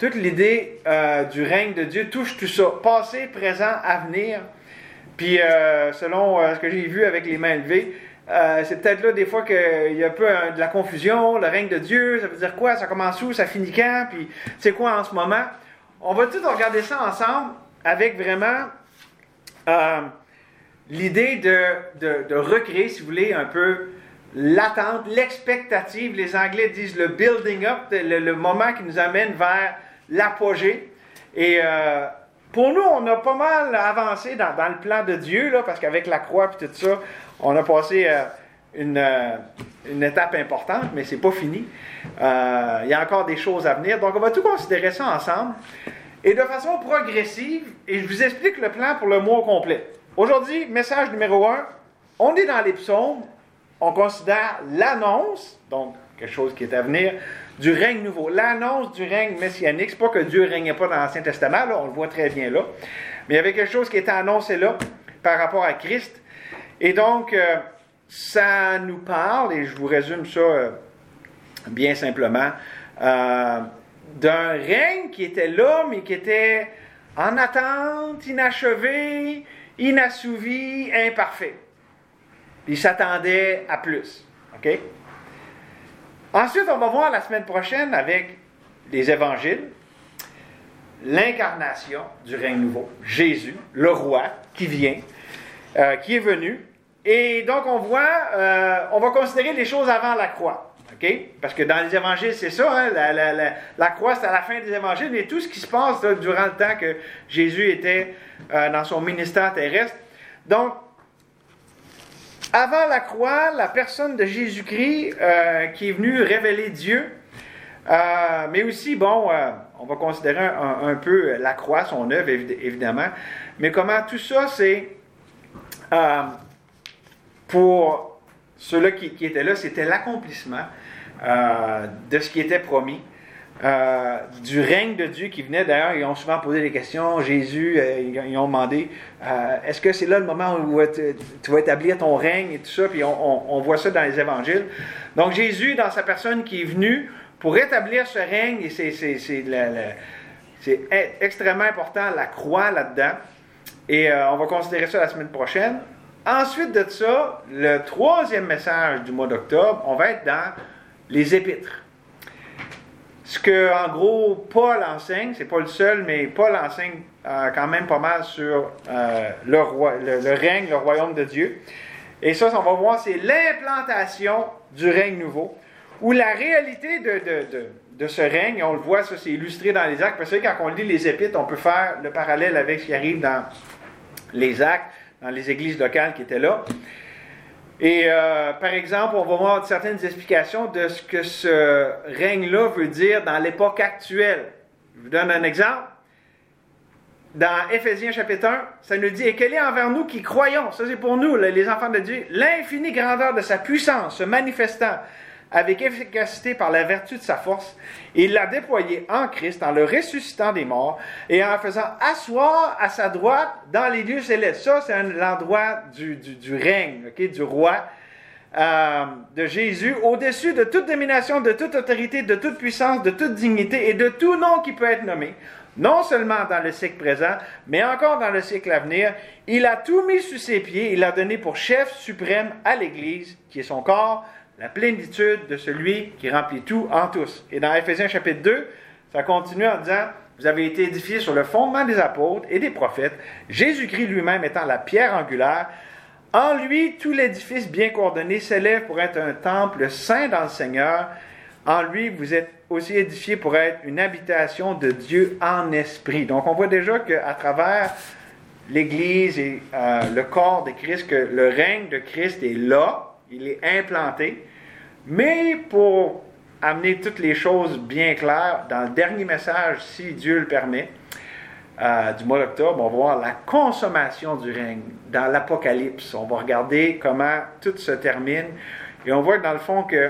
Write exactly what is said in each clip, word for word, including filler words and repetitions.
toute l'idée euh, du règne de Dieu touche tout ça, passé, présent, avenir. Puis, euh, selon euh, ce que j'ai vu avec les mains levées, euh, c'est peut-être là des fois qu'il y a un peu hein, de la confusion. Le règne de Dieu, ça veut dire quoi? Ça commence où? Ça finit quand? Puis, c'est quoi en ce moment? On va tout regarder ça ensemble avec vraiment euh, l'idée de, de, de recréer, si vous voulez, un peu l'attente, l'expectative. Les Anglais disent le building up, le, le moment qui nous amène vers l'apogée. Et euh, pour nous, on a pas mal avancé dans, dans le plan de Dieu, là, parce qu'avec la croix et tout ça, on a passé euh, une, euh, une étape importante, mais c'est pas fini. Euh, il y a encore des choses à venir. Donc, on va tout considérer ça ensemble. Et de façon progressive, et je vous explique le plan pour le mois au complet. Aujourd'hui, message numéro un, on est dans les psaumes, on considère l'annonce, donc quelque chose qui est à venir, du règne nouveau. L'annonce du règne messianique, c'est pas que Dieu ne régnait pas dans l'Ancien Testament, là, on le voit très bien là, mais il y avait quelque chose qui était annoncé là par rapport à Christ. Et donc, euh, ça nous parle, et je vous résume ça euh, bien simplement, euh, d'un règne qui était là, mais qui était en attente, inachevé, inassouvi, imparfait. Puis il s'attendait à plus. OK? Ensuite, on va voir la semaine prochaine avec les évangiles, l'incarnation du règne nouveau, Jésus, le roi qui vient, euh, qui est venu. Et donc, on voit, euh, on va considérer les choses avant la croix. Okay? Parce que dans les évangiles, c'est ça, hein? la, la, la, la croix, c'est à la fin des évangiles, mais tout ce qui se passe là, durant le temps que Jésus était euh, dans son ministère terrestre. Donc, avant la croix, la personne de Jésus-Christ euh, qui est venue révéler Dieu, euh, mais aussi, bon, euh, on va considérer un, un peu la croix, son œuvre, évidemment, mais comment tout ça, c'est euh, pour ceux-là qui, qui étaient là, c'était l'accomplissement euh, de ce qui était promis, euh, du règne de Dieu qui venait. D'ailleurs, ils ont souvent posé des questions. Jésus, euh, ils ont demandé, euh, est-ce que c'est là le moment où tu, tu vas établir ton règne et tout ça? Puis on, on, on voit ça dans les évangiles. Donc Jésus, dans sa personne qui est venu pour établir ce règne, et c'est, c'est, c'est, la, la, c'est extrêmement important, la croix là-dedans. Et euh, on va considérer ça la semaine prochaine. Ensuite de ça, le troisième message du mois d'octobre, on va être dans les épîtres. Ce que, en gros, Paul enseigne, c'est pas le seul, mais Paul enseigne euh, quand même pas mal sur euh, le, roi, le, le règne, le royaume de Dieu. Et ça, on va voir, c'est l'implantation du règne nouveau, où la réalité de, de, de, de ce règne, on le voit, ça c'est illustré dans les actes, parce que quand on lit les épîtres, on peut faire le parallèle avec ce qui arrive dans les actes, dans les églises locales qui étaient là. Et euh, par exemple, on va voir certaines explications de ce que ce règne-là veut dire dans l'époque actuelle. Je vous donne un exemple. Dans Éphésiens chapitre un, ça nous dit « Et quel est envers nous qui croyons » ça c'est pour nous, les enfants de Dieu, « l'infinie grandeur de sa puissance se manifestant avec efficacité par la vertu de sa force, et il l'a déployé en Christ, en le ressuscitant des morts, et en le faisant asseoir à sa droite dans les lieux célestes. » Ça, c'est un, l'endroit du, du, du règne, okay, du roi, euh, de Jésus, au-dessus de toute domination, de toute autorité, de toute puissance, de toute dignité, et de tout nom qui peut être nommé, non seulement dans le siècle présent, mais encore dans le siècle à venir. Il a tout mis sous ses pieds, il l'a donné pour chef suprême à l'Église, qui est son corps, la plénitude de celui qui remplit tout en tous. Et dans Éphésiens chapitre deux, ça continue en disant « Vous avez été édifiés sur le fondement des apôtres et des prophètes, Jésus-Christ lui-même étant la pierre angulaire. En lui, tout l'édifice bien coordonné s'élève pour être un temple saint dans le Seigneur. En lui, vous êtes aussi édifiés pour être une habitation de Dieu en esprit. » Donc, on voit déjà qu'à travers l'Église et euh, le corps de Christ, que le règne de Christ est là, il est implanté. Mais pour amener toutes les choses bien claires, dans le dernier message, si Dieu le permet, euh, du mois d'octobre, on va voir la consommation du règne dans l'Apocalypse. On va regarder comment tout se termine. Et on voit dans le fond que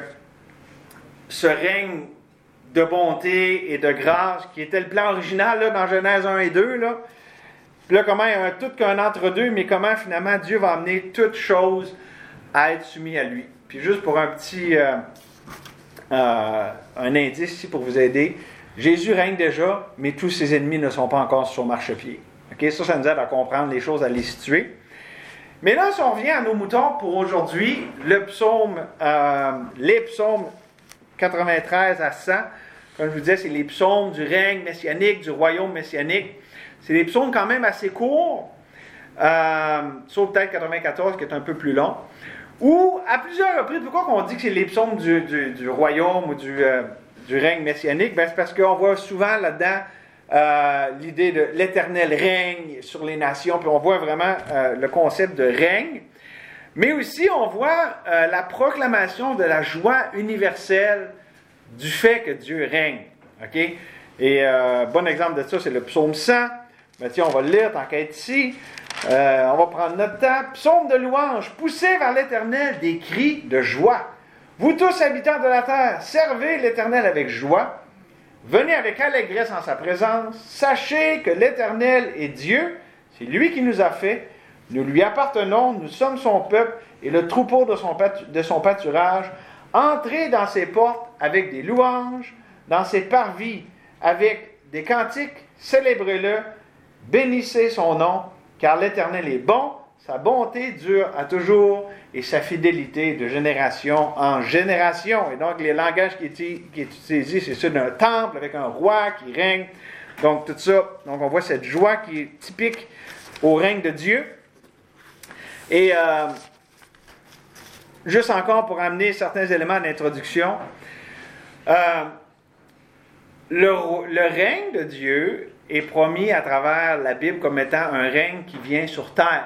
ce règne de bonté et de grâce, qui était le plan original là, dans Genèse un et deux, là, puis là, comment il y a un, tout qu'un entre-deux, mais comment finalement Dieu va amener toutes choses à être soumis à lui. Puis juste pour un petit euh, euh, un indice ici pour vous aider, Jésus règne déjà, mais tous ses ennemis ne sont pas encore sur son marchepied. Okay? Ça, ça nous aide à comprendre les choses, à les situer. Mais là, si on revient à nos moutons pour aujourd'hui, le psaume, euh, les psaumes quatre-vingt-treize à cent, comme je vous disais, c'est les psaumes du règne messianique, du royaume messianique. C'est des psaumes quand même assez courts, euh, sauf peut-être quatre-vingt-quatorze qui est un peu plus long, où à plusieurs reprises, pourquoi on dit que c'est les psaumes du, du, du royaume ou du, euh, du règne messianique? Ben, c'est parce qu'on voit souvent là-dedans euh, l'idée de l'éternel règne sur les nations, puis on voit vraiment euh, le concept de règne. Mais aussi, on voit euh, la proclamation de la joie universelle du fait que Dieu règne. OK? Et euh, bon exemple de ça, c'est le psaume cent. Ben, tiens, on va le lire tant qu'à être ici. Euh, on va prendre notre temps. Psaume de louange. Poussez vers l'Éternel des cris de joie. Vous tous, habitants de la terre, servez l'Éternel avec joie. Venez avec allégresse en sa présence. Sachez que l'Éternel est Dieu. C'est lui qui nous a fait. Nous lui appartenons. Nous sommes son peuple et le troupeau de son, pâtu- de son pâturage. Entrez dans ses portes avec des louanges, dans ses parvis avec des cantiques. Célébrez-le. Bénissez son nom, car l'Éternel est bon. Sa bonté dure à toujours et sa fidélité de génération en génération. Et donc, les langages qui est, qui est utilisé, c'est ceux d'un temple avec un roi qui règne. Donc, tout ça. Donc, on voit cette joie qui est typique au règne de Dieu. Et euh, juste encore pour amener certains éléments d'introduction, euh, le, le règne de Dieu est promis à travers la Bible comme étant un règne qui vient sur terre.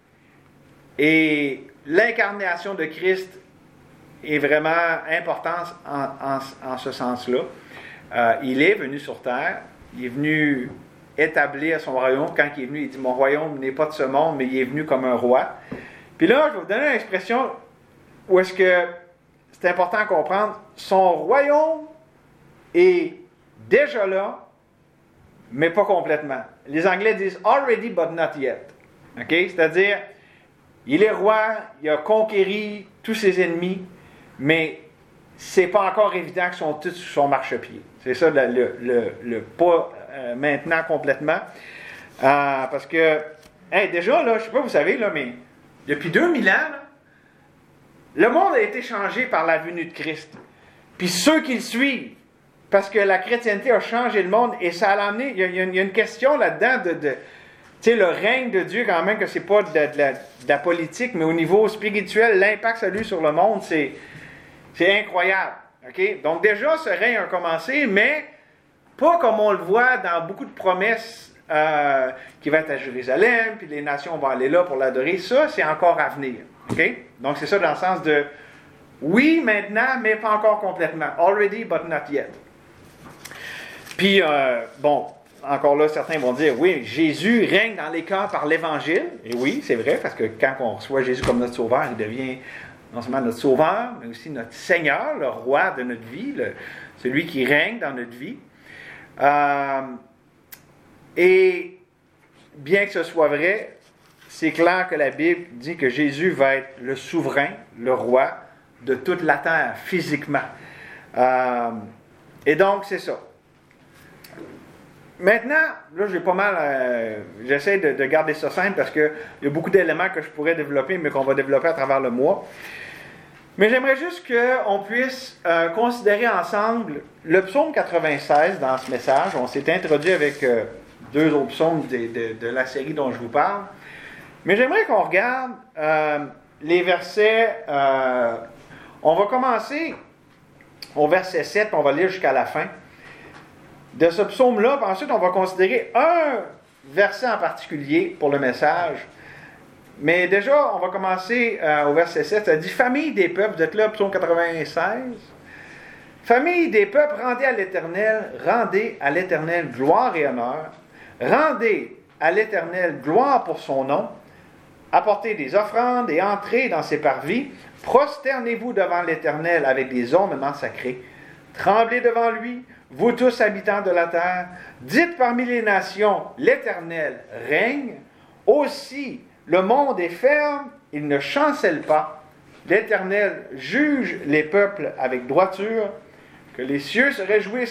Et l'incarnation de Christ est vraiment importante en, en, en ce sens-là. Euh, il est venu sur terre, il est venu établir son royaume. Quand il est venu, il dit « Mon royaume n'est pas de ce monde, mais il est venu comme un roi. » Puis là, je vais vous donner une expression où est-ce que c'est important à comprendre. Son royaume est déjà là, mais pas complètement. Les Anglais disent « already but not yet ». Okay? C'est-à-dire, il est roi, il a conquéri tous ses ennemis, mais c'est pas encore évident qu'ils sont tous sur son marchepied. C'est ça le, le, le, le pas euh, maintenant complètement. Euh, parce que, hey, déjà, là, je sais pas, vous savez, là, mais depuis deux mille ans, là, le monde a été changé par la venue de Christ. Puis ceux qui le suivent, parce que la chrétienté a changé le monde, et ça a amené, il y a, il y a une question là-dedans de... de tu sais, le règne de Dieu, quand même, que c'est pas de, de, la, de la politique, mais au niveau spirituel, l'impact ça a eu sur le monde, c'est, c'est incroyable. Okay? Donc déjà, ce règne a commencé, mais pas comme on le voit dans beaucoup de promesses euh, qui va être à Jérusalem, puis les nations vont aller là pour l'adorer. Ça, c'est encore à venir. Okay? Donc c'est ça dans le sens de oui, maintenant, mais pas encore complètement. Already, but not yet. Puis, euh, bon... Encore là, certains vont dire, oui, Jésus règne dans les cœurs par l'Évangile. Et oui, c'est vrai, parce que quand on reçoit Jésus comme notre sauveur, il devient non seulement notre sauveur, mais aussi notre Seigneur, le roi de notre vie, le, celui qui règne dans notre vie. Euh, et bien que ce soit vrai, c'est clair que la Bible dit que Jésus va être le souverain, le roi de toute la terre, physiquement. Euh, et donc, c'est ça. Maintenant, là, j'ai pas mal... Euh, j'essaie de, de garder ça simple parce qu'il y a beaucoup d'éléments que je pourrais développer, mais qu'on va développer à travers le mois. Mais j'aimerais juste qu'on puisse euh, considérer ensemble le psaume quatre-vingt-seize dans ce message. On s'est introduit avec euh, deux autres psaumes de, de, de la série dont je vous parle. Mais j'aimerais qu'on regarde euh, les versets... Euh, on va commencer au verset sept, on va lire jusqu'à la fin de ce psaume-là. Puis ensuite, on va considérer un verset en particulier pour le message. Mais déjà, on va commencer euh, au verset sept. Ça dit « Famille des peuples », vous êtes là, psaume quatre-vingt-seize. « Famille des peuples, rendez à l'Éternel, rendez à l'Éternel gloire et honneur. Rendez à l'Éternel gloire pour son nom. Apportez des offrandes et entrez dans ses parvis. Prosternez-vous devant l'Éternel avec des ornements sacrés. Tremblez devant lui, vous tous habitants de la terre. Dites parmi les nations, l'Éternel règne. Aussi, le monde est ferme, il ne chancelle pas. L'Éternel juge les peuples avec droiture. Que les cieux se réjouissent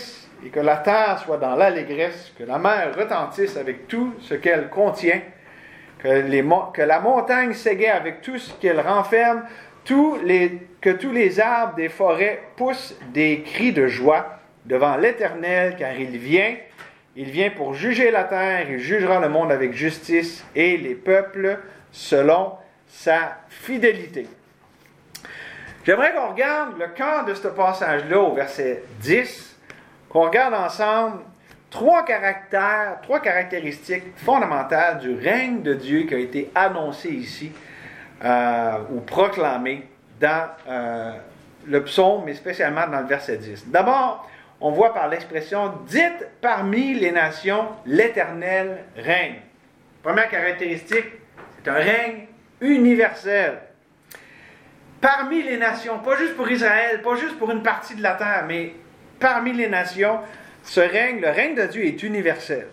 et que la terre soit dans l'allégresse, que la mer retentisse avec tout ce qu'elle contient, que, les, que la montagne s'égaie avec tout ce qu'elle renferme, tous les, que tous les arbres des forêts poussent des cris de joie devant l'Éternel, car il vient, il vient pour juger la terre, il jugera le monde avec justice et les peuples selon sa fidélité. J'aimerais qu'on regarde le cœur de ce passage-là au verset dix, qu'on regarde ensemble trois caractères, trois caractéristiques fondamentales du règne de Dieu qui a été annoncé ici euh, ou proclamé dans euh, le psaume, mais spécialement dans le verset dix. D'abord, on voit par l'expression « Dites parmi les nations, l'Éternel règne ». Première caractéristique, c'est un règne universel. Parmi les nations, pas juste pour Israël, pas juste pour une partie de la terre, mais parmi les nations, ce règne, le règne de Dieu est universel.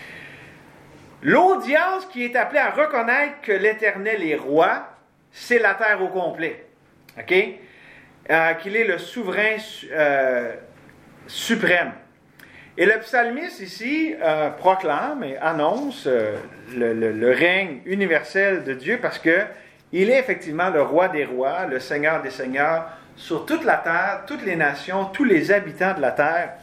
L'audience qui est appelée à reconnaître que l'Éternel est roi, c'est la terre au complet. OK? Euh, qu'il est le souverain euh, suprême. Et le psalmiste ici euh, proclame et annonce euh, le, le, le règne universel de Dieu parce que il est effectivement le roi des rois, le seigneur des seigneurs, sur toute la terre, toutes les nations, tous les habitants de la terre.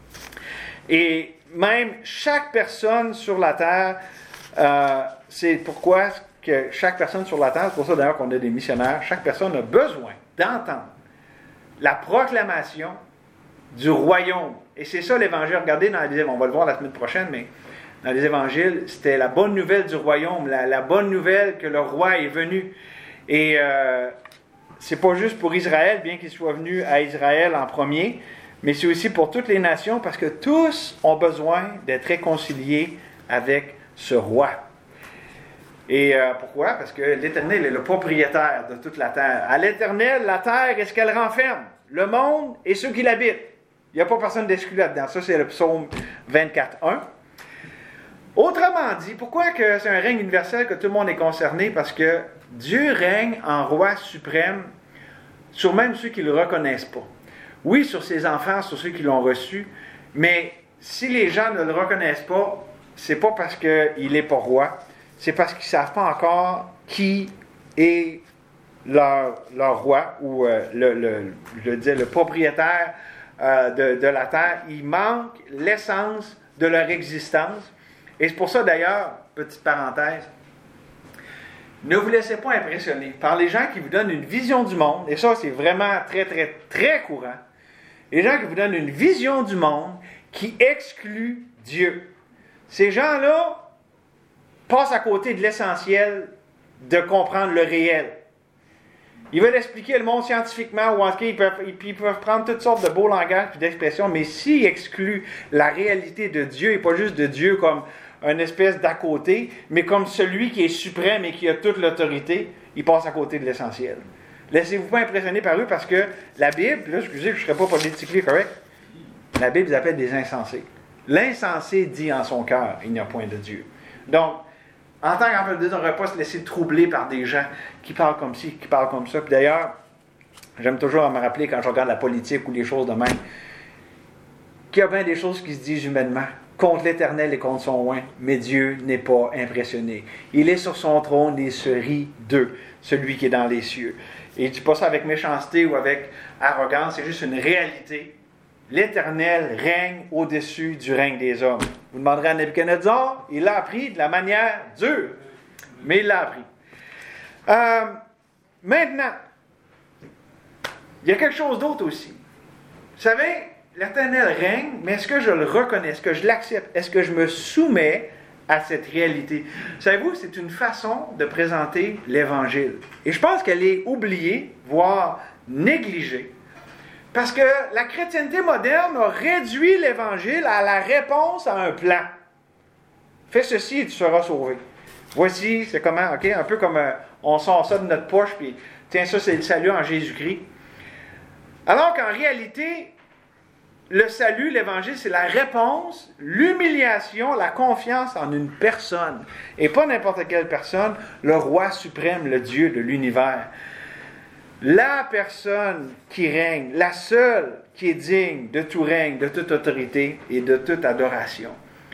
Et même chaque personne sur la terre, euh, c'est pourquoi que chaque personne sur la terre, c'est pour ça d'ailleurs qu'on a des missionnaires, chaque personne a besoin d'entendre la proclamation du royaume. Et c'est ça l'Évangile. Regardez dans les évangiles, on va le voir la semaine prochaine, mais dans les évangiles, c'était la bonne nouvelle du royaume, la, la bonne nouvelle que le roi est venu. Et euh, c'est pas juste pour Israël, bien qu'il soit venu à Israël en premier, mais c'est aussi pour toutes les nations, parce que tous ont besoin d'être réconciliés avec ce roi. Et euh, pourquoi? Parce que l'Éternel est le propriétaire de toute la terre. À l'Éternel, la terre est ce qu'elle renferme, le monde et ceux qui l'habitent. Il n'y a pas personne d'exclu là-dedans. Ça, c'est le psaume vingt-quatre un. Autrement dit, pourquoi que c'est un règne universel que tout le monde est concerné? Parce que Dieu règne en roi suprême sur même ceux qui ne le reconnaissent pas. Oui, sur ses enfants, sur ceux qui l'ont reçu, mais si les gens ne le reconnaissent pas, c'est pas parce qu'il n'est pas roi, c'est parce qu'ils ne savent pas encore qui est leur, leur roi ou euh, le, le, je disais, le propriétaire euh, de, de la terre. Il manque l'essence de leur existence. Et c'est pour ça, d'ailleurs, petite parenthèse, ne vous laissez pas impressionner par les gens qui vous donnent une vision du monde, et ça, c'est vraiment très, très, très courant. Les gens qui vous donnent une vision du monde qui exclut Dieu. Ces gens-là passent à côté de l'essentiel de comprendre le réel. Ils veulent expliquer le monde scientifiquement, ou en tout cas, ils peuvent, ils peuvent prendre toutes sortes de beaux langages et d'expressions, mais s'ils excluent la réalité de Dieu, et pas juste de Dieu comme une espèce d'à côté, mais comme celui qui est suprême et qui a toute l'autorité, ils passent à côté de l'essentiel. Laissez-vous pas impressionner par eux parce que la Bible, là, excusez, je ne serais pas politiquement correct, la Bible les appelle des insensés. L'insensé dit en son cœur, il n'y a point de Dieu. Donc, en tant qu'enfant de Dieu, on ne devrait pas se laisser troubler par des gens qui parlent comme ci, qui parlent comme ça. Puis d'ailleurs, j'aime toujours me rappeler quand je regarde la politique ou les choses de même, qu'il y a bien des choses qui se disent humainement contre l'Éternel et contre son oint, mais Dieu n'est pas impressionné. Il est sur son trône et se rit d'eux, celui qui est dans les cieux. Et je ne dis pas ça avec méchanceté ou avec arrogance, c'est juste une réalité. L'Éternel règne au-dessus du règne des hommes. Vous demanderez à Nebuchadnezzar, il l'a appris de la manière dure, mais il l'a appris. Euh, maintenant, il y a quelque chose d'autre aussi. Vous savez, l'Éternel règne, mais est-ce que je le reconnais? Est-ce que je l'accepte? Est-ce que je me soumets à cette réalité? Savez-vous, c'est une façon de présenter l'Évangile. Et je pense qu'elle est oubliée, voire négligée. Parce que la chrétienté moderne a réduit l'Évangile à la réponse à un plan. Fais ceci et tu seras sauvé. Voici, c'est comment, ok? Un peu comme euh, on sort ça de notre poche, puis tiens, ça c'est le salut en Jésus-Christ. Alors qu'en réalité, le salut, l'Évangile, c'est la réponse, l'humiliation, la confiance en une personne. Et pas n'importe quelle personne, le roi suprême, le Dieu de l'univers. la personne qui règne, la seule qui est digne de tout règne, de toute autorité et de toute adoration.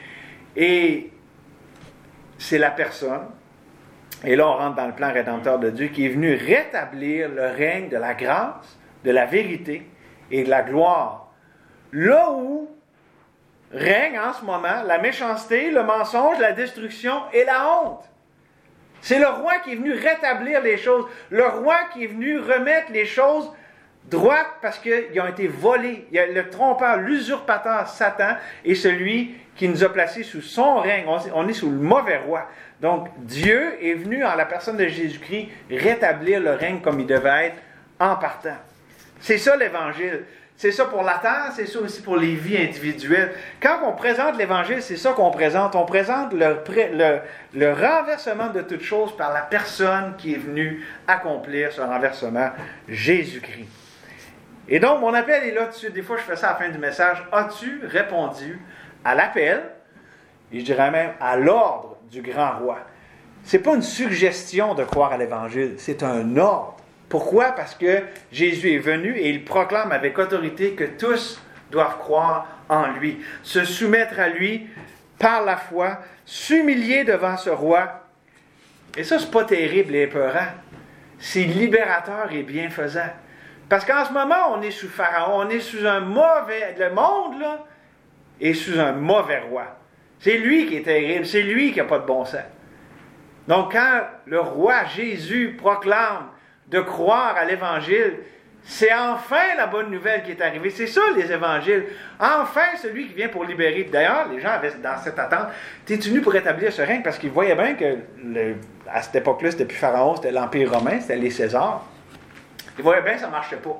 Et c'est la personne, et là on rentre dans le plan rédempteur de Dieu, qui est venu rétablir le règne de la grâce, de la vérité et de la gloire. Là où règne en ce moment la méchanceté, le mensonge, la destruction et la honte. C'est le roi qui est venu rétablir les choses, le roi qui est venu remettre les choses droites parce qu'ils ont été volés. Il y a le trompeur, l'usurpateur Satan est celui qui nous a placés sous son règne. On est sous le mauvais roi. Donc Dieu est venu en la personne de Jésus-Christ rétablir le règne comme il devait être en partant. C'est ça l'Évangile. C'est ça pour la terre, c'est ça aussi pour les vies individuelles. Quand on présente l'Évangile, c'est ça qu'on présente. On présente le, le, le renversement de toutes choses par la personne qui est venue accomplir ce renversement, Jésus-Christ. Et donc, mon appel est là dessus. Des fois, je fais ça à la fin du message. As-tu répondu à l'appel, et je dirais même à l'ordre du grand roi? Ce n'est pas une suggestion de croire à l'Évangile, c'est un ordre. Pourquoi? Parce que Jésus est venu et il proclame avec autorité que tous doivent croire en lui, se soumettre à lui par la foi, s'humilier devant ce roi. Et ça, c'est pas terrible et épeurant. C'est libérateur et bienfaisant. Parce qu'en ce moment, on est sous Pharaon, on est sous un mauvais... Le monde, là, est sous un mauvais roi. C'est lui qui est terrible, c'est lui qui n'a pas de bon sens. Donc, quand le roi Jésus proclame de croire à l'Évangile, c'est enfin la bonne nouvelle qui est arrivée. C'est ça, les Évangiles. Enfin, celui qui vient pour libérer. D'ailleurs, les gens avaient dans cette attente, t'es-tu venu pour établir ce règne? Parce qu'ils voyaient bien que, le, à cette époque-là, c'était plus Pharaon, c'était l'Empire romain, c'était les Césars. Ils voyaient bien que ça ne marchait pas.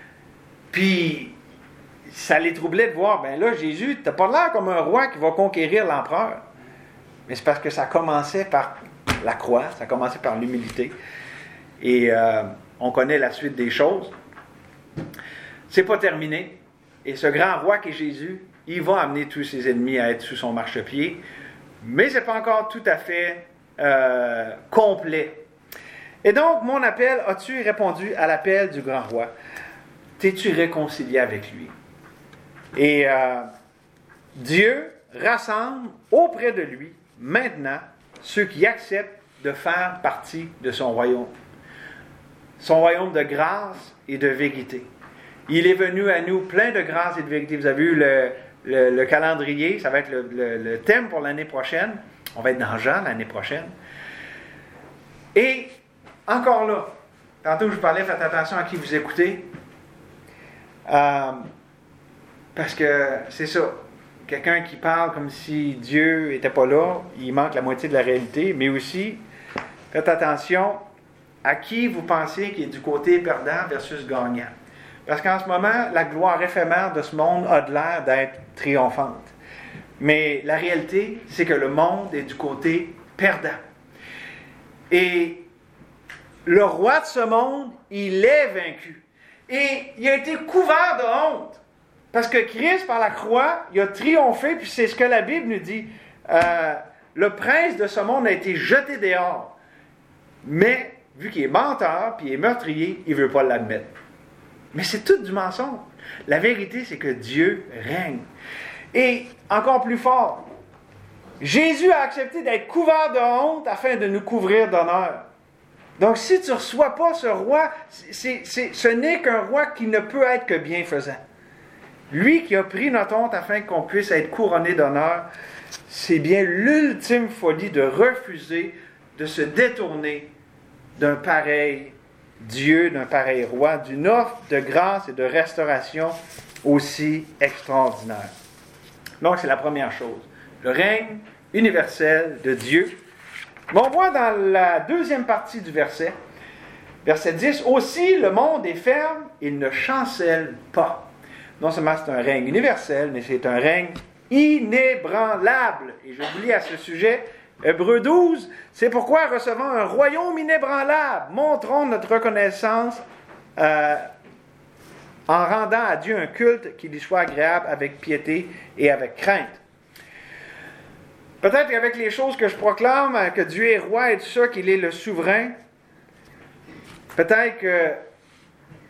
Puis, ça les troublait de voir, ben là, Jésus, t'as pas l'air comme un roi qui va conquérir l'empereur. Mais c'est parce que ça commençait par la croix, ça commençait par l'humilité. Et euh, on connaît la suite des choses. C'est pas terminé. Et ce grand roi qui est Jésus, il va amener tous ses ennemis à être sous son marchepied. Mais c'est pas encore tout à fait euh, complet. Et donc, mon appel, as-tu répondu à l'appel du grand roi? T'es-tu réconcilié avec lui? Et euh, Dieu rassemble auprès de lui, maintenant, ceux qui acceptent de faire partie de son royaume. Son royaume de grâce et de vérité. Il est venu à nous plein de grâce et de vérité. Vous avez vu le, le, le calendrier, ça va être le, le, le thème pour l'année prochaine. On va être dans Jean l'année prochaine. Et encore là, tantôt je vous parlais, faites attention à qui vous écoutez. Euh, parce que c'est ça. Quelqu'un qui parle comme si Dieu n'était pas là, il manque la moitié de la réalité. Mais aussi, faites attention à qui vous pensez qui est du côté perdant versus gagnant. Parce qu'en ce moment, la gloire éphémère de ce monde a de l'air d'être triomphante. Mais la réalité, c'est que le monde est du côté perdant. Et le roi de ce monde, il est vaincu. Et il a été couvert de honte. Parce que Christ, par la croix, il a triomphé, puis c'est ce que la Bible nous dit. Euh, le prince de ce monde a été jeté dehors. Mais, vu qu'il est menteur, puis il est meurtrier, il ne veut pas l'admettre. Mais c'est tout du mensonge. La vérité, c'est que Dieu règne. Et, encore plus fort, Jésus a accepté d'être couvert de honte afin de nous couvrir d'honneur. Donc, si tu ne reçois pas ce roi, c'est, c'est, ce n'est qu'un roi qui ne peut être que bienfaisant. Lui qui a pris notre honte afin qu'on puisse être couronné d'honneur, c'est bien l'ultime folie de refuser, de se détourner d'un pareil Dieu, d'un pareil roi, d'une offre de grâce et de restauration aussi extraordinaire. Donc, c'est la première chose. Le règne universel de Dieu. Mais on voit dans la deuxième partie du verset, verset dix, « Aussi le monde est ferme, il ne chancelle pas. » Non seulement c'est un règne universel, mais c'est un règne inébranlable. Et je vous lis à ce sujet, Hébreux douze, « C'est pourquoi, recevant un royaume inébranlable, montrons notre reconnaissance euh, en rendant à Dieu un culte qui lui soit agréable avec piété et avec crainte. » Peut-être qu'avec les choses que je proclame, que Dieu est roi et tout ça, qu'il est le souverain, peut-être que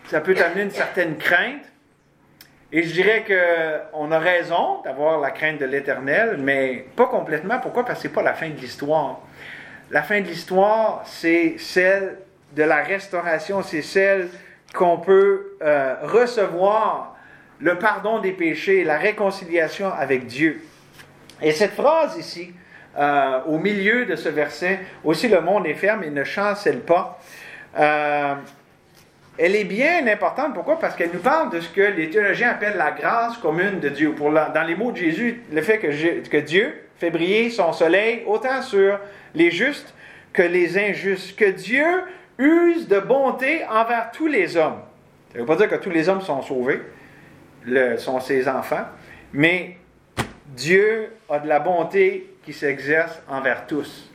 ça peut t'amener une certaine crainte. Et je dirais qu'on a raison d'avoir la crainte de l'Éternel, mais pas complètement. Pourquoi? Parce que ce n'est pas la fin de l'histoire. La fin de l'histoire, c'est celle de la restauration, c'est celle qu'on peut euh, recevoir le pardon des péchés, la réconciliation avec Dieu. Et cette phrase ici, euh, au milieu de ce verset, aussi le monde est ferme et ne chancelle pas, euh, elle est bien importante. Pourquoi? Parce qu'elle nous parle de ce que les théologiens appellent la grâce commune de Dieu. Pour la, dans les mots de Jésus, le fait que, que Dieu fait briller son soleil autant sur les justes que les injustes, que Dieu use de bonté envers tous les hommes. Ça ne veut pas dire que tous les hommes sont sauvés, le, sont ses enfants, mais Dieu a de la bonté qui s'exerce envers tous.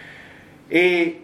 Et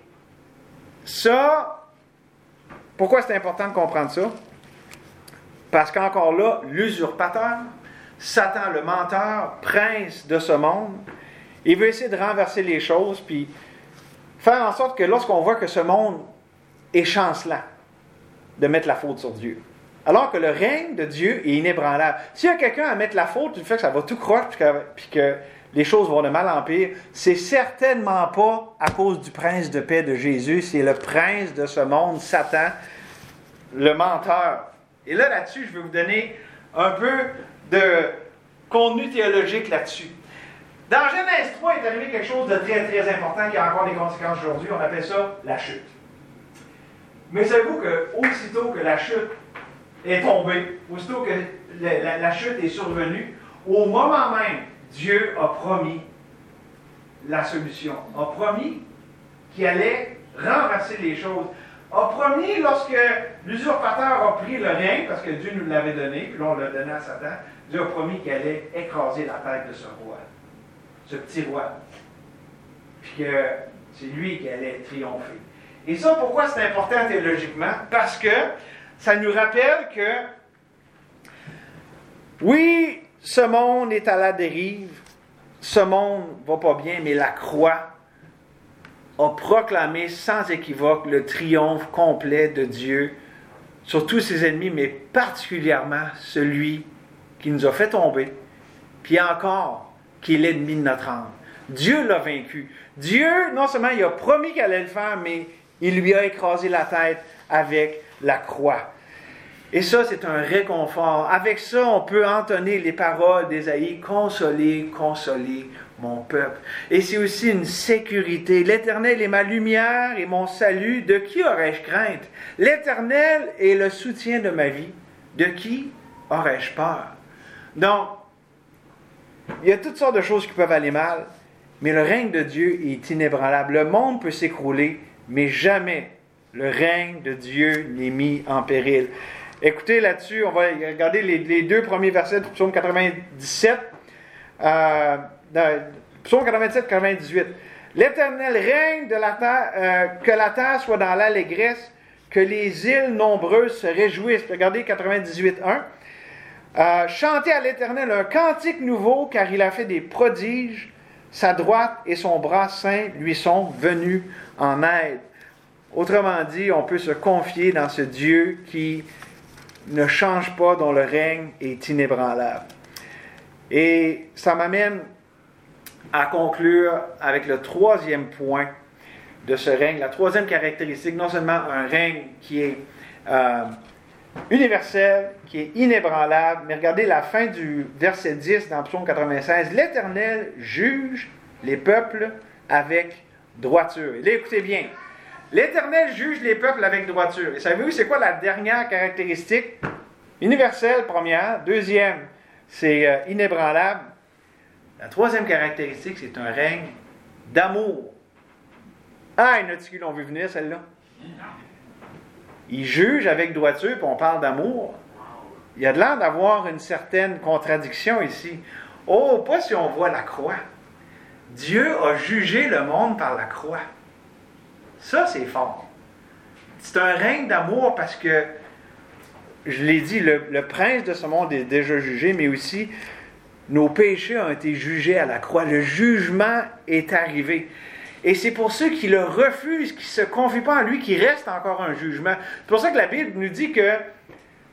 ça, pourquoi c'est important de comprendre ça? Parce qu'encore là, l'usurpateur, Satan le menteur, prince de ce monde, il veut essayer de renverser les choses, puis faire en sorte que lorsqu'on voit que ce monde est chancelant, de mettre la faute sur Dieu. Alors que le règne de Dieu est inébranlable. S'il y a quelqu'un à mettre la faute du fait que ça va tout croche, puis que, puis que les choses vont de mal en pire, c'est certainement pas à cause du prince de paix de Jésus, c'est le prince de ce monde, Satan, le menteur. Et là, là-dessus, je vais vous donner un peu de contenu théologique là-dessus. Dans Genèse trois, il est arrivé quelque chose de très, très important qui a encore des conséquences aujourd'hui. On appelle ça la chute. Mais savez-vous qu'aussitôt que la chute est tombée, aussitôt que la, la, la chute est survenue, au moment même, Dieu a promis la solution, a promis qu'il allait renverser les choses, a promis lorsque l'usurpateur a pris le règne, parce que Dieu nous l'avait donné, puis là on l'a donné à Satan, Dieu a promis qu'il allait écraser la tête de ce roi, ce petit roi, puis que c'est lui qui allait triompher. Et ça, pourquoi c'est important théologiquement? Parce que ça nous rappelle que, oui, ce monde est à la dérive, ce monde ne va pas bien, mais la croix a proclamé sans équivoque le triomphe complet de Dieu sur tous ses ennemis, mais particulièrement celui qui nous a fait tomber, puis encore, qui est l'ennemi de notre âme. Dieu l'a vaincu. Dieu, non seulement il a promis qu'il allait le faire, mais il lui a écrasé la tête avec la croix. Et ça, c'est un réconfort. Avec ça, on peut entonner les paroles d'Ésaïe, « Consolez, consolez mon peuple. » Et c'est aussi une sécurité. « L'Éternel est ma lumière et mon salut. De qui aurais-je crainte? L'Éternel est le soutien de ma vie. De qui aurais-je peur? » Donc, il y a toutes sortes de choses qui peuvent aller mal, mais le règne de Dieu est inébranlable. Le monde peut s'écrouler, mais jamais le règne de Dieu n'est mis en péril. Écoutez là-dessus, on va regarder les, les deux premiers versets du psaume quatre-vingt-dix-sept. Euh, dans, psaume quatre-vingt-dix-sept quatre-vingt-dix-huit. L'Éternel règne de la terre, euh, que la terre soit dans l'allégresse, que les îles nombreuses se réjouissent. Regardez quatre-vingt-dix-huit un. Euh, chantez à l'Éternel un cantique nouveau, car il a fait des prodiges. Sa droite et son bras saint lui sont venus en aide. Autrement dit, on peut se confier dans ce Dieu qui ne change pas, dont le règne est inébranlable. Et ça m'amène à conclure avec le troisième point de ce règne, la troisième caractéristique, non seulement un règne qui est euh, universel, qui est inébranlable, mais regardez la fin du verset dix dans Psaume quatre-vingt-seize, « L'Éternel juge les peuples avec droiture. » Et là, écoutez bien, l'Éternel juge les peuples avec droiture. Et savez-vous, c'est quoi la dernière caractéristique? Universelle, première. Deuxième, c'est euh, inébranlable. La troisième caractéristique, c'est un règne d'amour. Ah, il y en a-t-il qui l'ont vu venir, celle-là? Il juge avec droiture, puis on parle d'amour. Il y a de l'air d'avoir une certaine contradiction ici. Oh, pas si on voit la croix. Dieu a jugé le monde par la croix. Ça, c'est fort. C'est un règne d'amour parce que, je l'ai dit, le, le prince de ce monde est déjà jugé, mais aussi nos péchés ont été jugés à la croix. Le jugement est arrivé. Et c'est pour ceux qui le refusent, qui ne se confient pas en lui, qu'il reste encore un jugement. C'est pour ça que la Bible nous dit que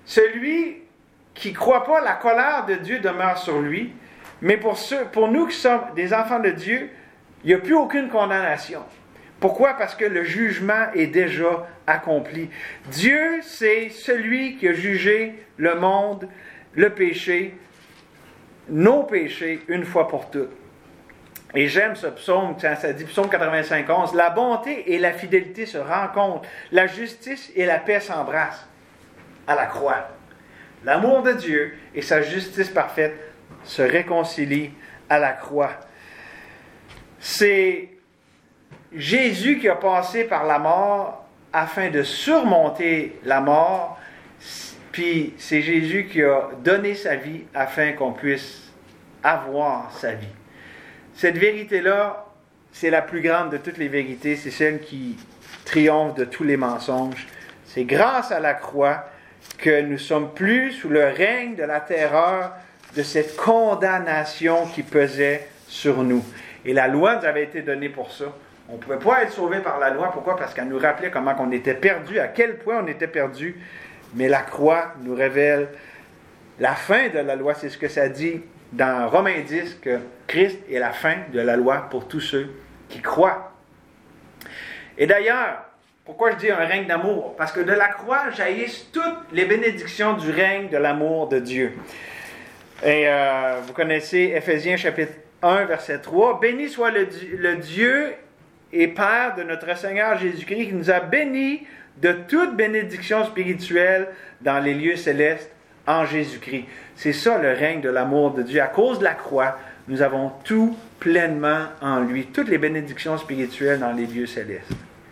Celui qui ne croit pas, la colère de Dieu demeure sur lui. Mais pour, ceux, pour nous qui sommes des enfants de Dieu, il n'y a plus aucune condamnation. Pourquoi? Parce que le jugement est déjà accompli. Dieu, c'est celui qui a jugé le monde, le péché, nos péchés, une fois pour toutes. Et j'aime ce psaume, ça dit, psaume quatre-vingt-cinq, onze, « La bonté et la fidélité se rencontrent, la justice et la paix s'embrassent à la croix. L'amour de Dieu et sa justice parfaite se réconcilient à la croix. » C'est Jésus qui a passé par la mort afin de surmonter la mort, puis c'est Jésus qui a donné sa vie afin qu'on puisse avoir sa vie. Cette vérité-là, c'est la plus grande de toutes les vérités, c'est celle qui triomphe de tous les mensonges. C'est grâce à la croix que nous ne sommes plus sous le règne de la terreur, de cette condamnation qui pesait sur nous. Et la loi nous avait été donnée pour ça. On ne pouvait pas être sauvé par la loi. Pourquoi? Parce qu'elle nous rappelait comment on était perdu, à quel point on était perdu. Mais la croix nous révèle la fin de la loi. C'est ce que ça dit dans Romains dix, que Christ est la fin de la loi pour tous ceux qui croient. Et d'ailleurs, pourquoi je dis un règne d'amour? Parce que de la croix jaillissent toutes les bénédictions du règne de l'amour de Dieu. Et euh, vous connaissez Éphésiens chapitre un, verset trois. « Béni soit le, le Dieu et Père de notre Seigneur Jésus-Christ qui nous a bénis de toute bénédiction spirituelle dans les lieux célestes en Jésus-Christ. » C'est ça le règne de l'amour de Dieu. À cause de la croix, nous avons tout pleinement en lui, toutes les bénédictions spirituelles dans les lieux célestes.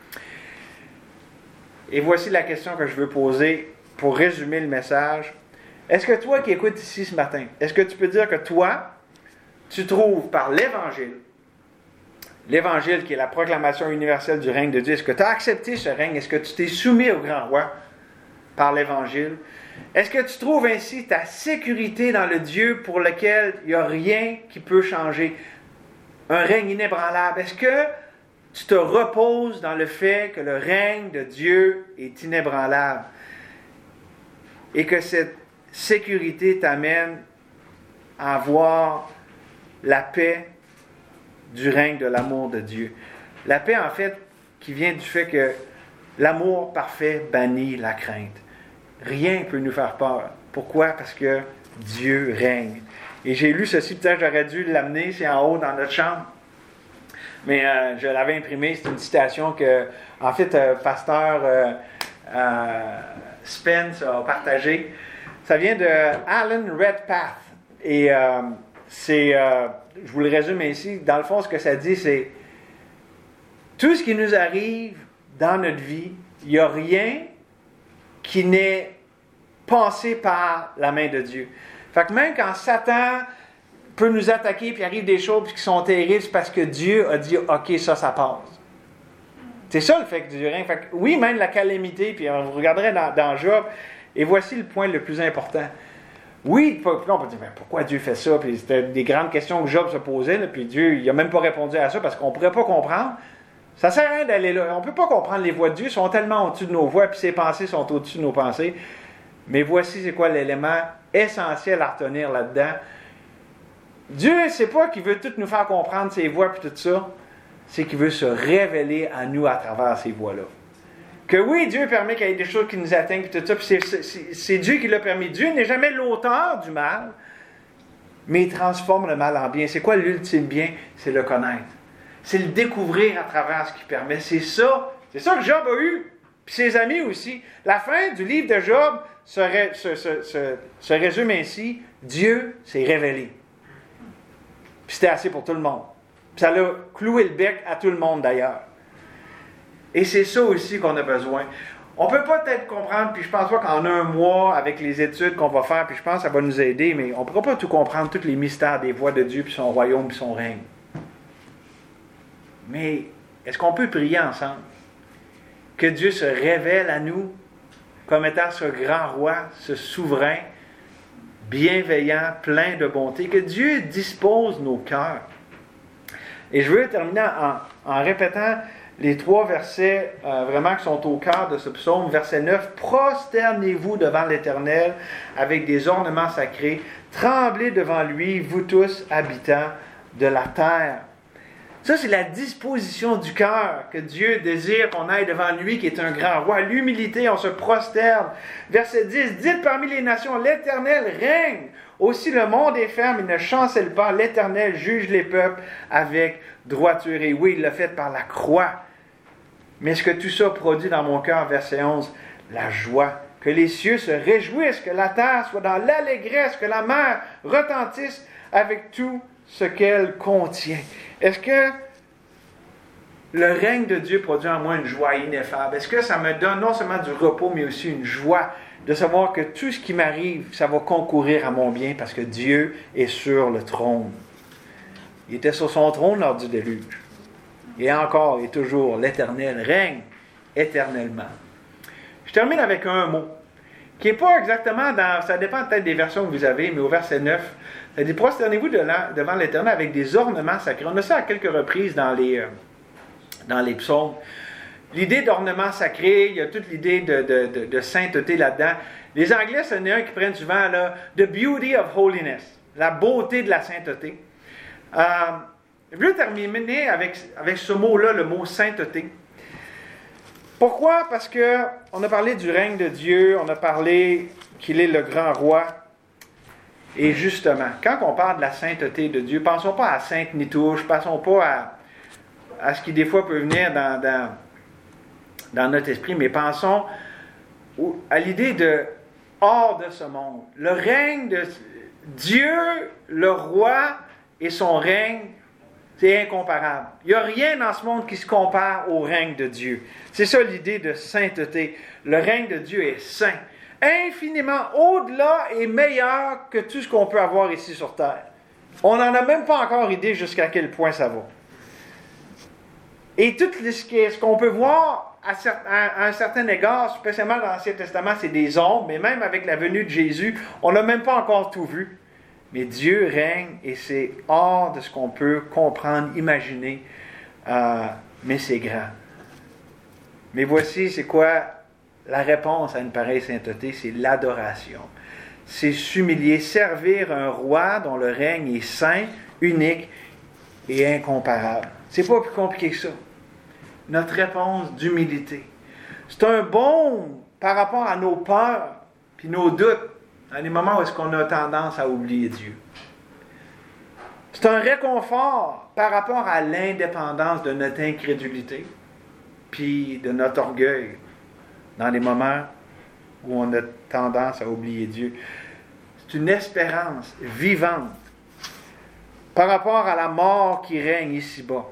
Et voici la question que je veux poser pour résumer le message. Est-ce que toi qui écoutes ici ce matin, est-ce que tu peux dire que toi, tu trouves par l'Évangile, l'Évangile qui est la proclamation universelle du règne de Dieu, est-ce que tu as accepté ce règne? Est-ce que tu t'es soumis au grand roi par l'Évangile? Est-ce que tu trouves ainsi ta sécurité dans le Dieu pour lequel il n'y a rien qui peut changer? Un règne inébranlable. Est-ce que tu te reposes dans le fait que le règne de Dieu est inébranlable et que cette sécurité t'amène à avoir la paix du règne de l'amour de Dieu? La paix, en fait, qui vient du fait que l'amour parfait bannit la crainte. Rien ne peut nous faire peur. Pourquoi? Parce que Dieu règne. Et j'ai lu ceci, peut-être j'aurais dû l'amener, c'est en haut dans notre chambre. Mais euh, je l'avais imprimé, c'est une citation que, en fait, euh, pasteur euh, euh, Spence a partagée. Ça vient de Alan Redpath. Et euh, c'est, euh, je vous le résume ici, dans le fond, ce que ça dit, c'est tout ce qui nous arrive dans notre vie, il n'y a rien qui n'est pensé par la main de Dieu. Fait que même quand Satan peut nous attaquer, puis arrive des choses qui sont terribles, c'est parce que Dieu a dit « OK, ça, ça passe ». C'est ça le fait que Dieu règne. Fait que, oui, même la calamité, puis on regarderait dans, dans Job, et voici le point le plus important. Oui, on peut dire, mais pourquoi Dieu fait ça? Puis c'était des grandes questions que Job se posait, là, puis Dieu, il n'a même pas répondu à ça parce qu'on ne pourrait pas comprendre. Ça ne sert à rien d'aller là. On ne peut pas comprendre les voies de Dieu, ils sont tellement au-dessus de nos voies, puis ses pensées sont au-dessus de nos pensées. Mais voici c'est quoi l'élément essentiel à retenir là-dedans. Dieu, c'est pas qu'il veut tout nous faire comprendre ses voies puis tout ça, c'est qu'il veut se révéler à nous à travers ces voies-là. Que oui, Dieu permet qu'il y ait des choses qui nous atteignent puis tout ça, puis c'est, c'est, c'est Dieu qui l'a permis. Dieu n'est jamais l'auteur du mal, mais il transforme le mal en bien. C'est quoi l'ultime bien? C'est le connaître. C'est le découvrir à travers ce qu'il permet. C'est ça, c'est ça que Job a eu, puis ses amis aussi. La fin du livre de Job se, ré, se, se, se, se résume ainsi: Dieu s'est révélé. Puis c'était assez pour tout le monde. Puis ça l'a cloué le bec à tout le monde d'ailleurs. Et c'est ça aussi qu'on a besoin. On ne peut pas peut-être comprendre, puis je pense pas qu'en un mois, avec les études qu'on va faire, puis je pense que ça va nous aider, mais on ne pourra pas tout comprendre, tous les mystères des voies de Dieu, puis son royaume, puis son règne. Mais est-ce qu'on peut prier ensemble? Que Dieu se révèle à nous comme étant ce grand roi, ce souverain, bienveillant, plein de bonté. Que Dieu dispose nos cœurs. Et je veux terminer en, en répétant les trois versets euh, vraiment qui sont au cœur de ce psaume. Verset neuf, « Prosternez-vous devant l'Éternel avec des ornements sacrés. Tremblez devant lui, vous tous, habitants de la terre. » Ça, c'est la disposition du cœur que Dieu désire qu'on aille devant lui, qui est un grand roi. L'humilité, on se prosterne. Verset dix, « Dites parmi les nations, l'Éternel règne. Aussi le monde est ferme, il ne chancelle pas. L'Éternel juge les peuples avec droiture. » Et oui, il l'a fait par la croix. Mais ce que tout ça produit dans mon cœur, verset onze, la joie. Que les cieux se réjouissent, que la terre soit dans l'allégresse, que la mer retentisse avec tout ce qu'elle contient. Est-ce que le règne de Dieu produit en moi une joie ineffable? Est-ce que ça me donne non seulement du repos, mais aussi une joie de savoir que tout ce qui m'arrive, ça va concourir à mon bien parce que Dieu est sur le trône. Il était sur son trône lors du déluge. Et encore et toujours, l'Éternel règne éternellement. Je termine avec un mot qui n'est pas exactement dans... Ça dépend peut-être des versions que vous avez, mais au verset neuf, ça dit « Prosternez-vous devant l'Éternel avec des ornements sacrés. » On a ça à quelques reprises dans les, euh, dans les psaumes. L'idée d'ornement sacré, il y a toute l'idée de, de, de, de sainteté là-dedans. Les Anglais, c'en est un qui prennent souvent là, « The beauty of holiness », la beauté de la sainteté. Euh, je veux terminer avec, avec ce mot-là, le mot sainteté. Pourquoi? Parce qu'on a parlé du règne de Dieu, on a parlé qu'il est le grand roi. Et justement, quand on parle de la sainteté de Dieu, pensons pas à Sainte Nitouche, pensons pas à, à ce qui des fois peut venir dans, dans, dans notre esprit, mais pensons au, à l'idée de hors de ce monde. Le règne de Dieu, le roi et son règne, c'est incomparable. Il n'y a rien dans ce monde qui se compare au règne de Dieu. C'est ça l'idée de sainteté. Le règne de Dieu est saint. Infiniment au-delà et meilleur que tout ce qu'on peut avoir ici sur terre. On n'en a même pas encore idée jusqu'à quel point ça va. Et tout ce qu'on peut voir à, à un certain égard, spécialement dans l'Ancien Testament, c'est des ombres, mais même avec la venue de Jésus, on n'a même pas encore tout vu. Mais Dieu règne et c'est hors de ce qu'on peut comprendre, imaginer, euh, mais c'est grand. Mais voici, c'est quoi la réponse à une pareille sainteté? C'est l'adoration. C'est s'humilier, servir un roi dont le règne est saint, unique et incomparable. C'est pas plus compliqué que ça. Notre réponse d'humilité. C'est un baume par rapport à nos peurs puis nos doutes. Dans les moments où est-ce qu'on a tendance à oublier Dieu. C'est un réconfort par rapport à l'indépendance de notre incrédulité, puis de notre orgueil, dans les moments où on a tendance à oublier Dieu. C'est une espérance vivante par rapport à la mort qui règne ici-bas.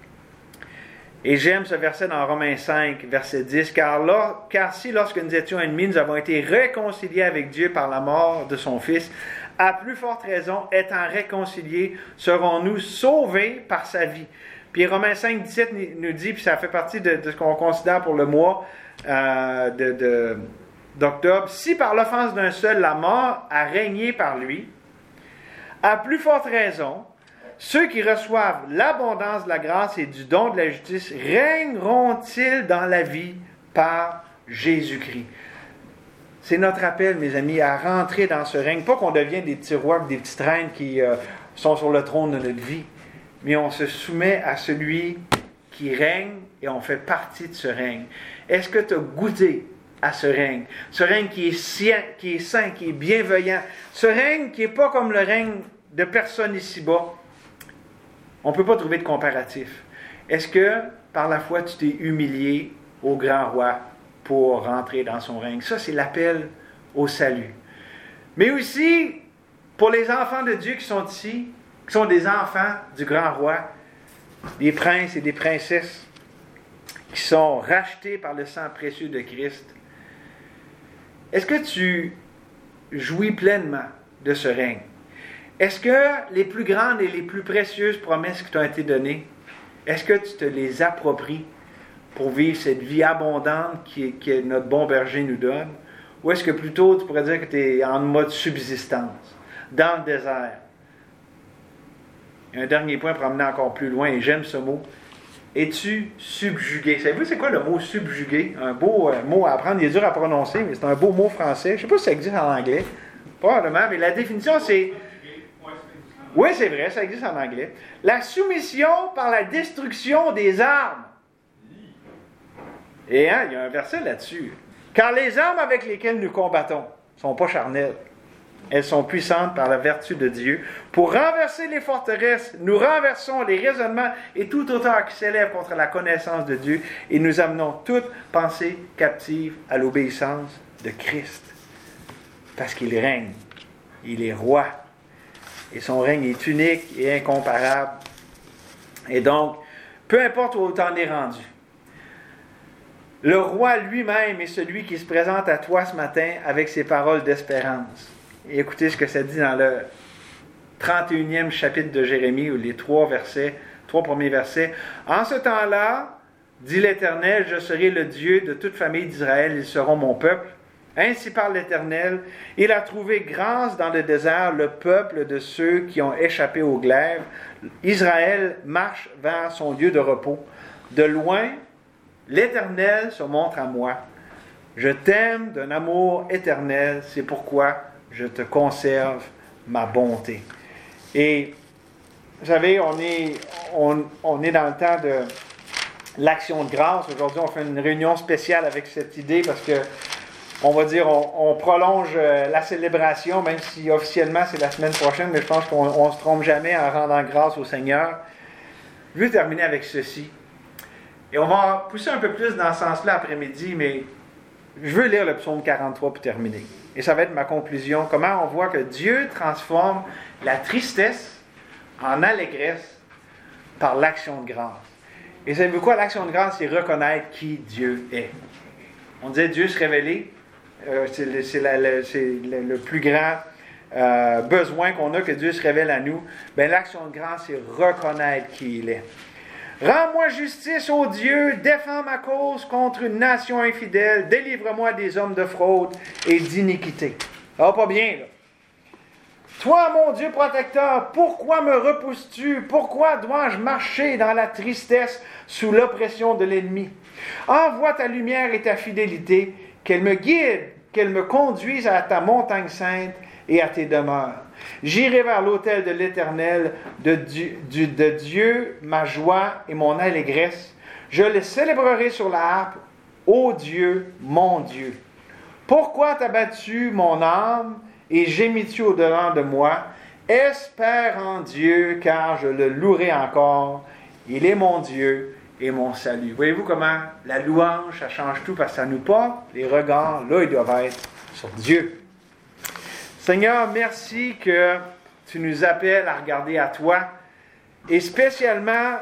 Et j'aime ce verset dans Romains cinq, verset dix, car, là, car si lorsque nous étions ennemis, nous avons été réconciliés avec Dieu par la mort de son Fils, à plus forte raison, étant réconciliés, serons-nous sauvés par sa vie. Puis Romains cinq, dix-sept nous dit, puis ça fait partie de, de ce qu'on considère pour le mois euh, de, de, d'octobre, si par l'offense d'un seul, la mort a régné par lui, à plus forte raison, ceux qui reçoivent l'abondance de la grâce et du don de la justice régneront-ils dans la vie par Jésus-Christ? C'est notre appel, mes amis, à rentrer dans ce règne. Pas qu'on devienne des petits rois, des petites reines qui euh, sont sur le trône de notre vie, mais on se soumet à celui qui règne et on fait partie de ce règne. Est-ce que tu as goûté à ce règne? Ce règne qui est saint, qui est saint, qui est bienveillant. Ce règne qui n'est pas comme le règne de personne ici-bas. On ne peut pas trouver de comparatif. Est-ce que, par la foi, tu t'es humilié au grand roi pour rentrer dans son règne? Ça, c'est l'appel au salut. Mais aussi, pour les enfants de Dieu qui sont ici, qui sont des enfants du grand roi, des princes et des princesses, qui sont rachetés par le sang précieux de Christ, est-ce que tu jouis pleinement de ce règne? Est-ce que les plus grandes et les plus précieuses promesses qui t'ont été données, est-ce que tu te les appropries pour vivre cette vie abondante que, que notre bon berger nous donne? Ou est-ce que plutôt tu pourrais dire que tu es en mode subsistance, dans le désert? Et un dernier point pour amener encore plus loin, et j'aime ce mot. Es-tu subjugué? Savez-vous c'est quoi le mot subjugué? Un beau euh, mot à apprendre, il est dur à prononcer, mais c'est un beau mot français. Je ne sais pas si ça existe en anglais. Probablement, mais la définition c'est... Oui, c'est vrai, ça existe en anglais. La soumission par la destruction des armes. Et hein, il y a un verset là-dessus. Car les armes avec lesquelles nous combattons ne sont pas charnelles. Elles sont puissantes par la vertu de Dieu. Pour renverser les forteresses, nous renversons les raisonnements et toute hauteur qui s'élève contre la connaissance de Dieu et nous amenons toute pensée captive à l'obéissance de Christ. Parce qu'il règne. Il est roi. Et son règne est unique et incomparable. Et donc, peu importe où t'en es rendu, le roi lui-même est celui qui se présente à toi ce matin avec ses paroles d'espérance. Et écoutez ce que ça dit dans le trente et unième chapitre de Jérémie, ou les trois versets, trois premiers versets. « En ce temps-là, dit l'Éternel, je serai le Dieu de toute famille d'Israël, ils seront mon peuple. Ainsi parle l'Éternel, il a trouvé grâce dans le désert le peuple de ceux qui ont échappé au glaive. Israël marche vers son lieu de repos. De loin, l'Éternel se montre à moi. Je t'aime d'un amour éternel, c'est pourquoi je te conserve ma bonté. » Et, vous savez, on est, on, on est dans le temps de l'action de grâce. Aujourd'hui, on fait une réunion spéciale avec cette idée parce que, on va dire, on, on prolonge la célébration, même si officiellement c'est la semaine prochaine, mais je pense qu'on ne se trompe jamais en rendant grâce au Seigneur. Je vais terminer avec ceci. Et on va pousser un peu plus dans ce sens-là après-midi, mais je veux lire le psaume quarante-trois pour terminer. Et ça va être ma conclusion. Comment on voit que Dieu transforme la tristesse en allégresse par l'action de grâce. Et savez-vous quoi? L'action de grâce, c'est reconnaître qui Dieu est. On disait Dieu se révéler. Euh, c'est le, c'est la, le, c'est le, le plus grand euh, besoin qu'on a que Dieu se révèle à nous. Bien, l'action de grâce, c'est reconnaître qui il est. Rends-moi justice, ô Dieu, défends ma cause contre une nation infidèle, délivre-moi des hommes de fraude et d'iniquité. Ça va pas bien, là. Toi, mon Dieu protecteur, pourquoi me repousses-tu? Pourquoi dois-je marcher dans la tristesse sous l'oppression de l'ennemi? Envoie ta lumière et ta fidélité, qu'elle me guide, qu'elle me conduise à ta montagne sainte et à tes demeures. J'irai vers l'autel de l'Éternel, de Dieu, de Dieu, ma joie et mon allégresse. Je le célébrerai sur la harpe, ô Dieu, mon Dieu. Pourquoi t'as battu mon âme et gémis-tu au-devant de moi? Espère en Dieu, car je le louerai encore. Il est mon Dieu et mon salut. Voyez-vous comment la louange, ça change tout parce que ça nous porte les regards, là, ils doivent être sur Dieu. Seigneur, merci que tu nous appelles à regarder à toi, et spécialement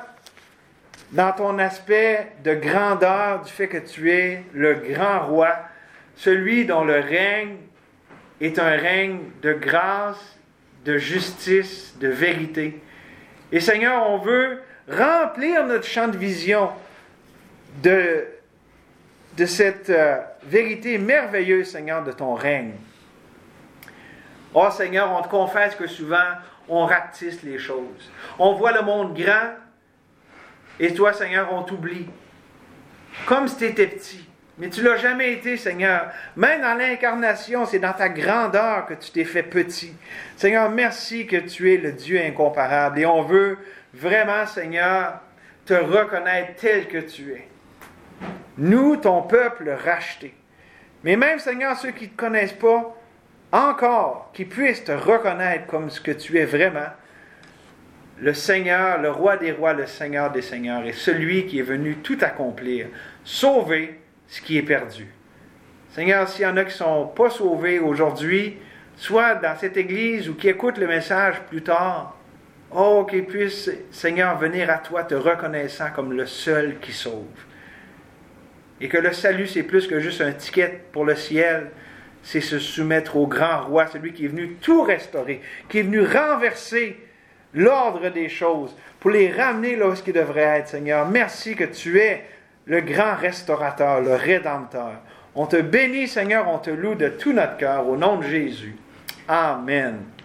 dans ton aspect de grandeur du fait que tu es le grand roi, celui dont le règne est un règne de grâce, de justice, de vérité. Et Seigneur, on veut remplir notre champ de vision de, de cette euh, vérité merveilleuse, Seigneur, de ton règne. Oh Seigneur, on te confesse que souvent, on rapetisse les choses. On voit le monde grand, et toi, Seigneur, on t'oublie. Comme si tu étais petit. Mais tu ne l'as jamais été, Seigneur. Même dans l'incarnation, c'est dans ta grandeur que tu t'es fait petit. Seigneur, merci que tu es le Dieu incomparable. Et on veut vraiment, Seigneur, te reconnaître tel que tu es. Nous, ton peuple racheté. Mais même, Seigneur, ceux qui ne te connaissent pas, encore, qu'ils puissent te reconnaître comme ce que tu es vraiment, le Seigneur, le roi des rois, le Seigneur des seigneurs, et celui qui est venu tout accomplir, sauver ce qui est perdu. Seigneur, s'il y en a qui ne sont pas sauvés aujourd'hui, soit dans cette église ou qui écoutent le message plus tard, oh, qu'ils puissent, Seigneur, venir à toi te reconnaissant comme le seul qui sauve. Et que le salut, c'est plus que juste un ticket pour le ciel, c'est se soumettre au grand roi, celui qui est venu tout restaurer, qui est venu renverser l'ordre des choses pour les ramener là où ils devraient être, Seigneur. Merci que tu es le grand restaurateur, le rédempteur. On te bénit, Seigneur, on te loue de tout notre cœur, au nom de Jésus. Amen.